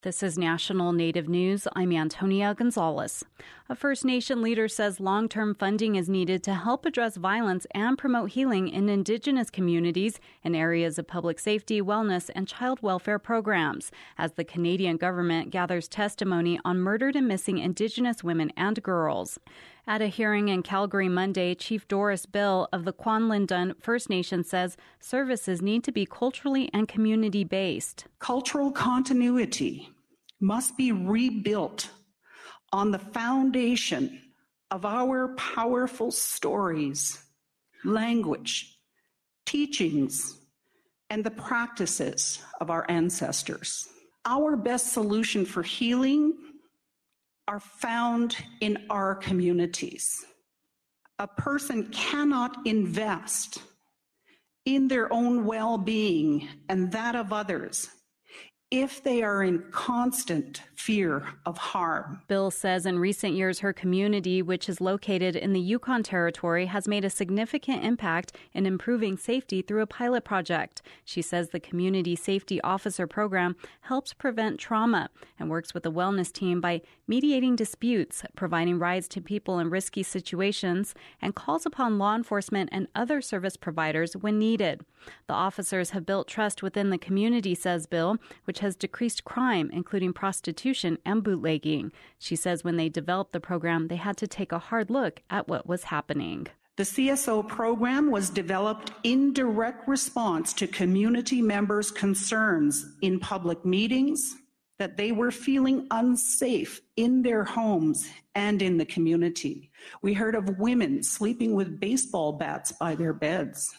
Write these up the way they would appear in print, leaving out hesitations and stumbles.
This is National Native News. I'm Antonia Gonzalez. A First Nation leader says long-term funding is needed to help address violence and promote healing in Indigenous communities in areas of public safety, wellness, and child welfare programs, as the Canadian government gathers testimony on murdered and missing Indigenous women and girls. At a hearing in Calgary Monday, Chief Doris Bill of the Kwanlindun First Nation says services need to be culturally and community-based. Cultural continuity must be rebuilt on the foundation of our powerful stories, language, teachings, and the practices of our ancestors. Our best solution for healing are found in our communities. A person cannot invest in their own well-being and that of others if they are in constant fear of harm. Bill says in recent years, her community, which is located in the Yukon Territory, has made a significant impact in improving safety through a pilot project. She says the Community Safety Officer program helps prevent trauma and works with the wellness team by mediating disputes, providing rides to people in risky situations, and calls upon law enforcement and other service providers when needed. The officers have built trust within the community, says Bill, which has decreased crime, including prostitution and bootlegging. She says when they developed the program, they had to take a hard look at what was happening. The CSO program was developed in direct response to community members' concerns in public meetings that they were feeling unsafe in their homes and in the community. We heard of women sleeping with baseball bats by their beds.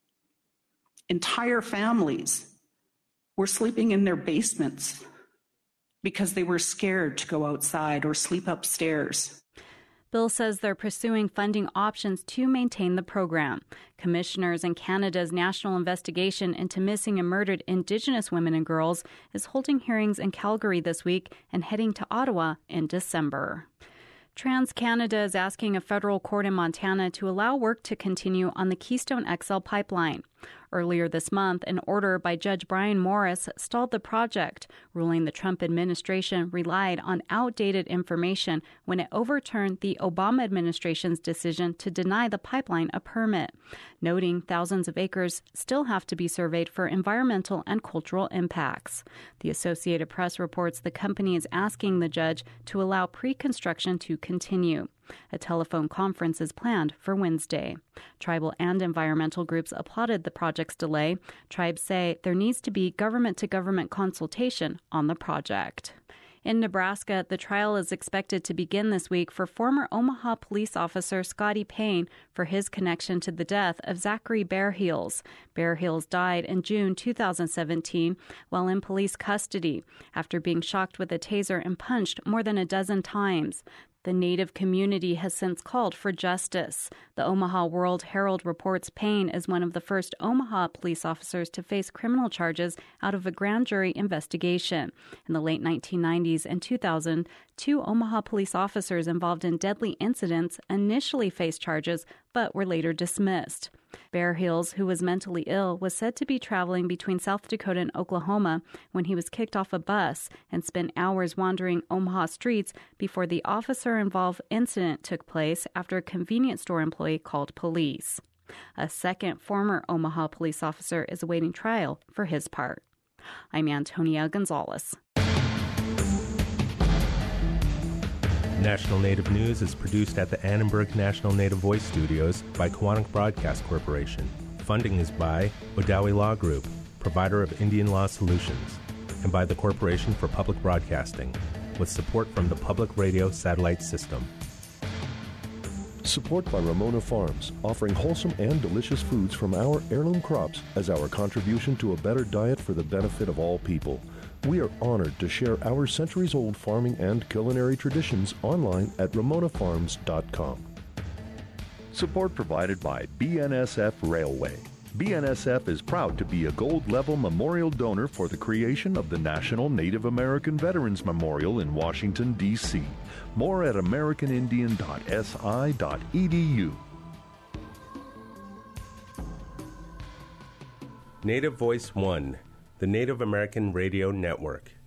Entire families were sleeping in their basements because they were scared to go outside or sleep upstairs. Bill says they're pursuing funding options to maintain the program. Commissioners in Canada's national investigation into missing and murdered Indigenous women and girls is holding hearings in Calgary this week and heading to Ottawa in December. TransCanada is asking a federal court in Montana to allow work to continue on the Keystone XL pipeline. Earlier this month, an order by Judge Brian Morris stalled the project, ruling the Trump administration relied on outdated information when it overturned the Obama administration's decision to deny the pipeline a permit, noting thousands of acres still have to be surveyed for environmental and cultural impacts. The Associated Press reports the company is asking the judge to allow pre-construction to continue. A telephone conference is planned for Wednesday. Tribal and environmental groups applauded the project's delay. Tribes say there needs to be government-to-government consultation on the project. In Nebraska, the trial is expected to begin this week for former Omaha police officer Scotty Payne for his connection to the death of Zachary Bearheels. Bearheels died in June 2017 while in police custody after being shocked with a taser and punched more than a dozen times. The Native community has since called for justice. The Omaha World Herald reports Payne is one of the first Omaha police officers to face criminal charges out of a grand jury investigation. In the late 1990s and 2000, 2 Omaha police officers involved in deadly incidents initially faced charges but were later dismissed. Bearheels, who was mentally ill, was said to be traveling between South Dakota and Oklahoma when he was kicked off a bus and spent hours wandering Omaha streets before the officer-involved incident took place after a convenience store employee called police. A second former Omaha police officer is awaiting trial for his part. I'm Antonia Gonzalez. National Native News is produced at the Annenberg National Native Voice Studios by Kawanak Broadcast Corporation. Funding is by Odawi Law Group, provider of Indian law solutions, and by the Corporation for Public Broadcasting, with support from the Public Radio Satellite System. Support by Ramona Farms, offering wholesome and delicious foods from our heirloom crops as our contribution to a better diet for the benefit of all people. We are honored to share our centuries-old farming and culinary traditions online at ramonafarms.com. Support provided by BNSF Railway. BNSF is proud to be a gold-level memorial donor for the creation of the National Native American Veterans Memorial in Washington, D.C. More at americanindian.si.edu. Native Voice One, the Native American Radio Network.